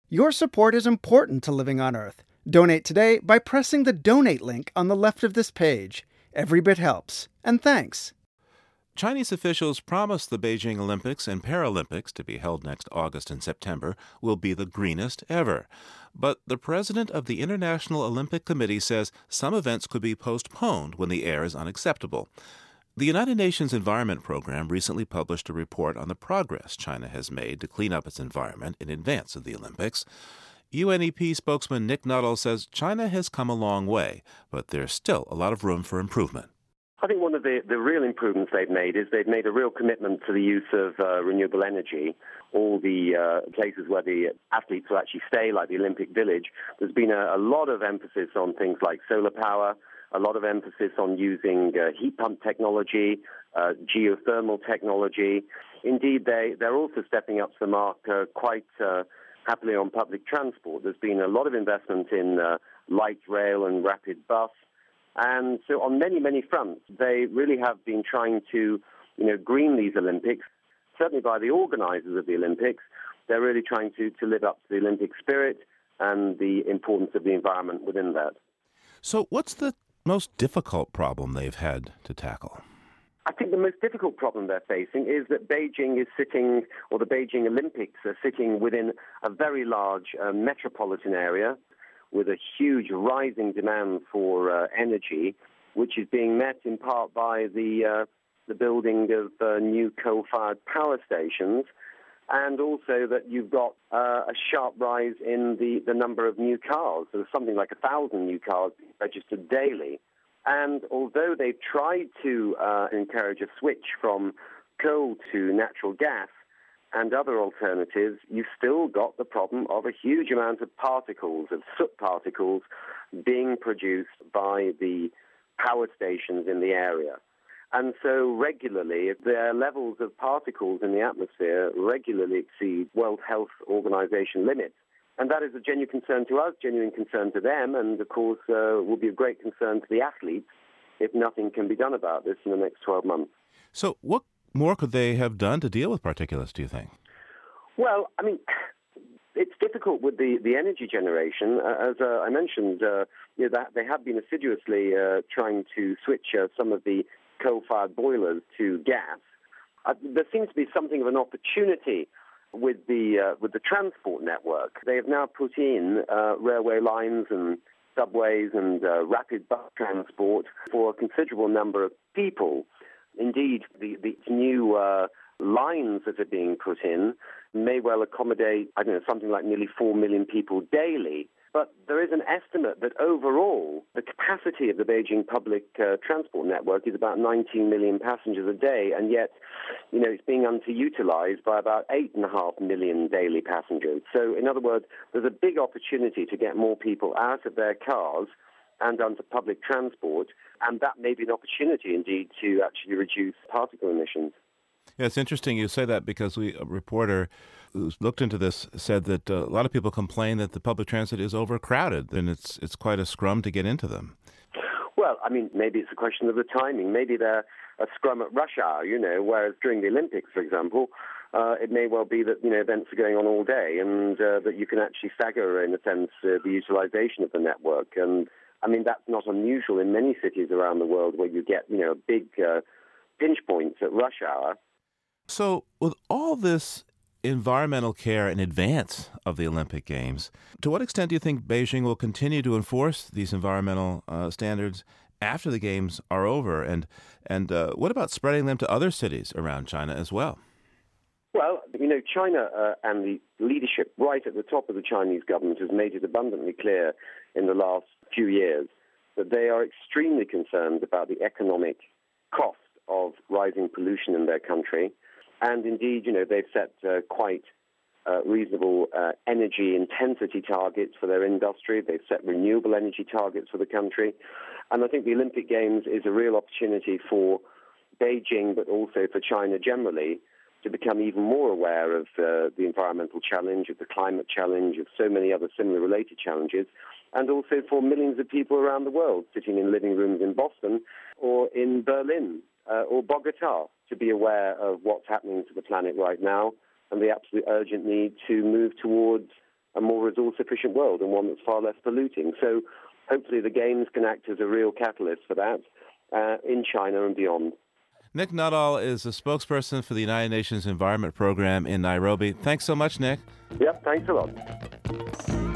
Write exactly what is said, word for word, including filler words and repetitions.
Your support is important to Living on Earth. Donate today by pressing the donate link on the left of this page. Every bit helps. And thanks. Chinese officials promised the Beijing Olympics and Paralympics, to be held next August and September, will be the greenest ever. But the president of the International Olympic Committee says some events could be postponed when the air is unacceptable. The United Nations Environment Program recently published a report on the progress China has made to clean up its environment in advance of the Olympics. U N E P spokesman Nick Nuttall says China has come a long way, but there's still a lot of room for improvement. I think one of the, the real improvements they've made is they've made a real commitment to the use of uh, renewable energy. All the uh, places where the athletes will actually stay, like the Olympic Village, there's been a, a lot of emphasis on things like solar power, a lot of emphasis on using uh, heat pump technology, uh, geothermal technology. Indeed, they, they're also stepping up to the mark uh, quite uh, happily on public transport. There's been a lot of investment in uh, light rail and rapid bus. And so on many, many fronts, they really have been trying to, you know, green these Olympics. Certainly by the organizers of the Olympics, they're really trying to, to live up to the Olympic spirit and the importance of the environment within that. So what's the most difficult problem they've had to tackle? I think the most difficult problem they're facing is that Beijing is sitting, or the Beijing Olympics are sitting within a very large uh, metropolitan area with a huge rising demand for uh, energy, which is being met in part by the uh, the building of uh, new coal-fired power stations, and also that you've got uh, a sharp rise in the, the number of new cars. There's something like a thousand new cars registered daily. And although they've tried to uh, encourage a switch from coal to natural gas and other alternatives, you've still got the problem of a huge amount of particles, of soot particles, being produced by the power stations in the area. And so regularly, their levels of particles in the atmosphere regularly exceed World Health Organization limits. And that is a genuine concern to us, genuine concern to them, and of course uh, will be of great concern to the athletes if nothing can be done about this in the next twelve months. So what more could they have done to deal with particulates, do you think? Well, I mean, it's difficult with the, the energy generation. Uh, as uh, I mentioned, uh, you know, that they have been assiduously uh, trying to switch uh, some of the coal-fired boilers to gas. Uh, there seems to be something of an opportunity with the uh, with the transport network. They have now put in uh, railway lines and subways and uh, rapid bus transport for a considerable number of people. Indeed, the, the new uh, lines that are being put in may well accommodate, I don't know, something like nearly four million people daily. But there is an estimate that overall the capacity of the Beijing public uh, transport network is about nineteen million passengers a day, and yet, you know, it's being underutilized by about eight and a half million daily passengers. So, in other words, there's a big opportunity to get more people out of their cars and onto public transport, and that may be an opportunity, indeed, to actually reduce particle emissions. Yeah, it's interesting you say that because we, a reporter who's looked into this said that uh, a lot of people complain that the public transit is overcrowded and it's it's quite a scrum to get into them. Well, I mean, maybe it's a question of the timing. Maybe they're a scrum at rush hour, you know, whereas during the Olympics, for example, uh, it may well be that, you know, events are going on all day and uh, that you can actually stagger, in a sense, uh, the utilization of the network. And, I mean, that's not unusual in many cities around the world where you get, you know, big uh, pinch points at rush hour. So with all this environmental care in advance of the Olympic Games, to what extent do you think Beijing will continue to enforce these environmental uh, standards after the Games are over? And, and uh, what about spreading them to other cities around China as well? Well, you know, China uh, and the leadership right at the top of the Chinese government has made it abundantly clear in the last few years that they are extremely concerned about the economic cost of rising pollution in their country. And indeed, you know, they've set uh, quite uh, reasonable uh, energy intensity targets for their industry. They've set renewable energy targets for the country. And I think the Olympic Games is a real opportunity for Beijing, but also for China generally, to become even more aware of uh, the environmental challenge, of the climate challenge, of so many other similar related challenges, and also for millions of people around the world sitting in living rooms in Boston or in Berlin uh, or Bogota, to be aware of what's happening to the planet right now and the absolute urgent need to move towards a more resource-efficient world and one that's far less polluting. So hopefully the Games can act as a real catalyst for that uh, in China and beyond. Nick Nuttall is a spokesperson for the United Nations Environment Program in Nairobi. Thanks so much, Nick. Yep, thanks a lot.